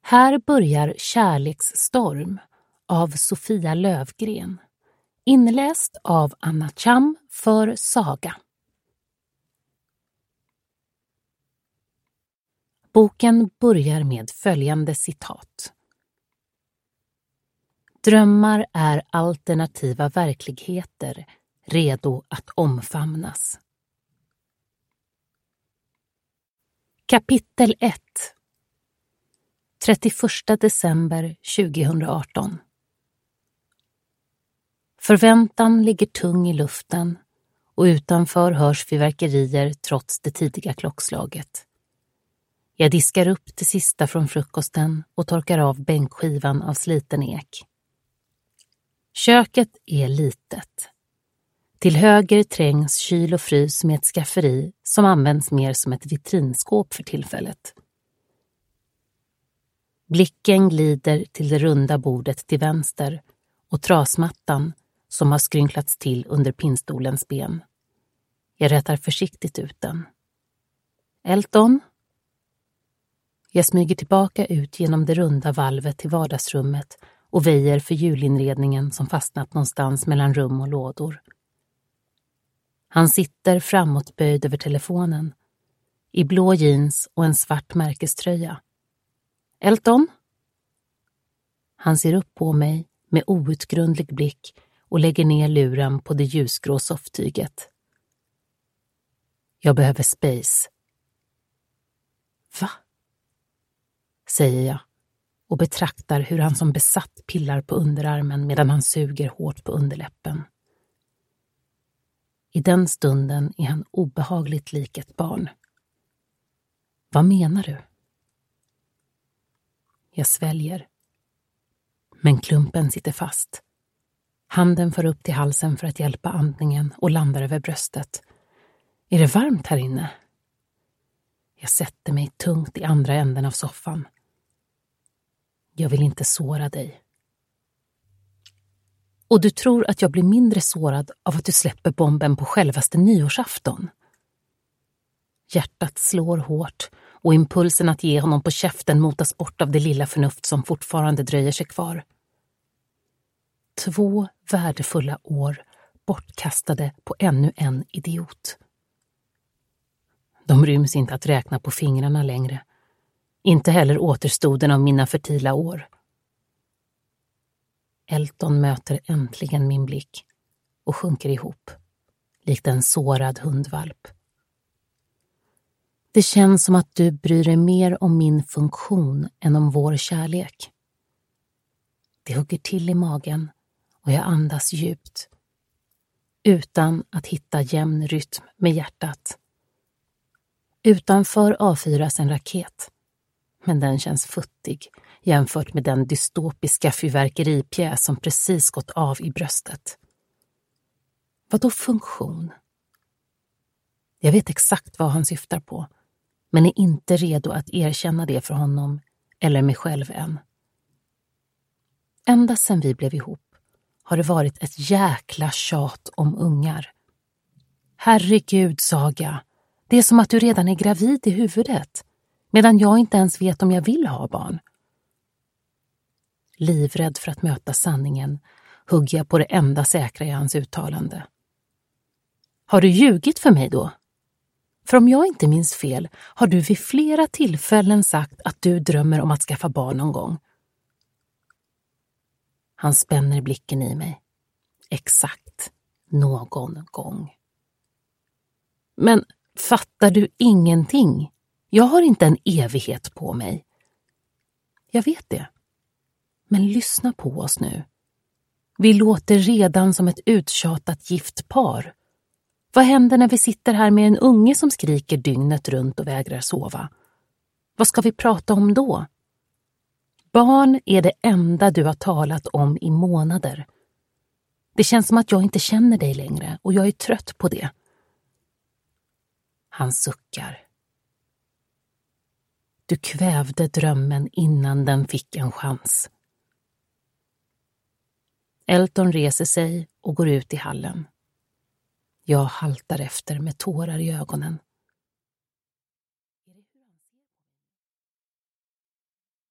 Här börjar Kärleksstorm av Sofia Lövgren. Inläst av Anna Cham för Saga. Boken börjar med följande citat. Drömmar är alternativa verkligheter redo att omfamnas. Kapitel 1. 31 december 2018. Förväntan ligger tung i luften och utanför hörs fyrverkerier trots det tidiga klockslaget. Jag diskar upp det sista från frukosten och torkar av bänkskivan av sliten ek. Köket är litet. Till höger trängs kyl och frys med ett skafferi som används mer som ett vitrinskåp för tillfället. Blicken glider till det runda bordet till vänster och trasmattan som har skrynklats till under pinnstolens ben. Jag rätar försiktigt ut den. Elton? Jag smyger tillbaka ut genom det runda valvet till vardagsrummet och väjer för julinredningen som fastnat någonstans mellan rum och lådor. Han sitter framåtböjd över telefonen, i blå jeans och en svart märkeströja. Elton? Han ser upp på mig med outgrundlig blick och lägger ner luren på det ljusgrå sofftyget. Jag behöver space. Va? Säger jag och betraktar hur han som besatt pillar på underarmen medan han suger hårt på underläppen. I den stunden är han obehagligt lik ett barn. Vad menar du? Jag sväljer. Men klumpen sitter fast. Handen för upp till halsen för att hjälpa andningen och landar över bröstet. Är det varmt här inne? Jag sätter mig tungt i andra änden av soffan. Jag vill inte såra dig. Och du tror att jag blir mindre sårad av att du släpper bomben på självaste nyårsafton? Hjärtat slår hårt och impulsen att ge honom på käften motas bort av det lilla förnuft som fortfarande dröjer sig kvar. 2 värdefulla år bortkastade på ännu en idiot. De ryms inte att räkna på fingrarna längre. Inte heller återstoden av mina fertila år. Elton möter äntligen min blick och sjunker ihop, likt en sårad hundvalp. Det känns som att du bryr dig mer om min funktion än om vår kärlek. Det hugger till i magen och jag andas djupt, utan att hitta jämn rytm med hjärtat. Utanför avfyras en raket, men den känns futtig jämfört med den dystopiska fyrverkeripjäs som precis gått av i bröstet. Vad då funktion? Jag vet exakt vad han syftar på, men är inte redo att erkänna det för honom eller mig själv än. Ända sedan vi blev ihop har det varit ett jäkla tjat om ungar. Herregud, Saga, det är som att du redan är gravid i huvudet, medan jag inte ens vet om jag vill ha barn. Livrädd för att möta sanningen hugger jag på det enda säkra i hans uttalande. Har du ljugit för mig då? För om jag inte minns fel har du vid flera tillfällen sagt att du drömmer om att skaffa barn någon gång. Han spänner blicken i mig. Exakt, någon gång. Men fattar du ingenting? Jag har inte en evighet på mig. Jag vet det. Men lyssna på oss nu. Vi låter redan som ett uttjatat gift par. Vad händer när vi sitter här med en unge som skriker dygnet runt och vägrar sova? Vad ska vi prata om då? Barn är det enda du har talat om i månader. Det känns som att jag inte känner dig längre och jag är trött på det. Han suckar. Du kvävde drömmen innan den fick en chans. Elton reser sig och går ut i hallen. Jag haltar efter med tårar i ögonen.